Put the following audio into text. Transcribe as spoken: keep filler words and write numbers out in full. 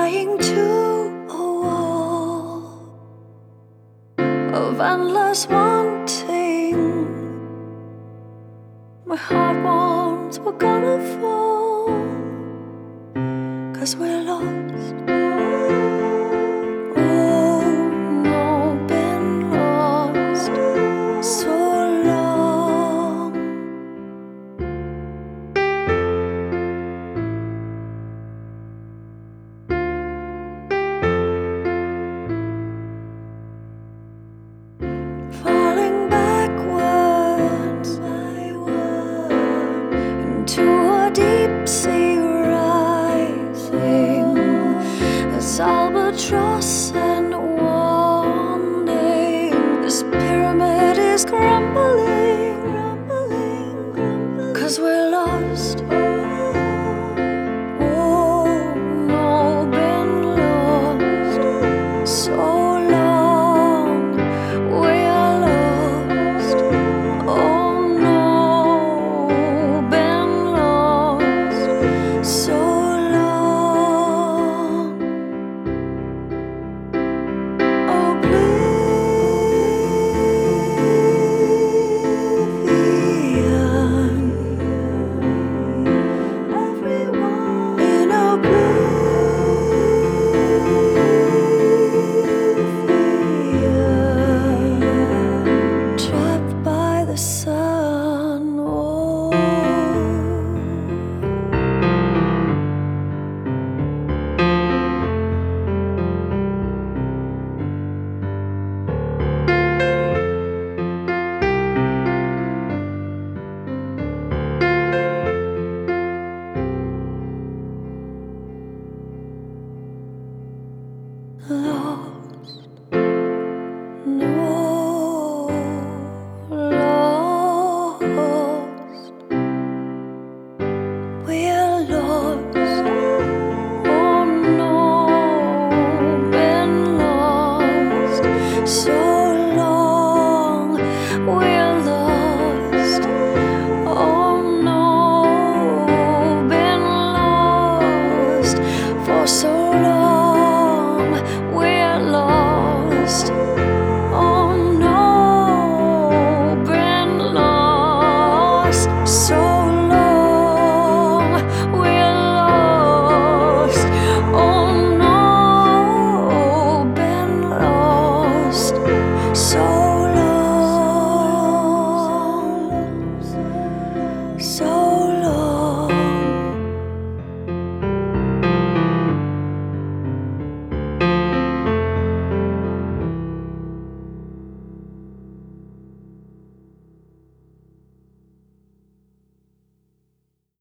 Flying to a wall of endless wanting. My heart wants we're gonna fall, 'cause we're lost. Oh no, been lost so long. Falling backwards into a deep sea rising, as albatross and wanting. This pyramid is crumbling, crumbling, crumbling, 'cause we're lost. Oh no, been lost so long. We are lost. Oh no, been lost so long. Oh, oblivion. Everyone in oblivion, trapped by the sun. Oh. Oh.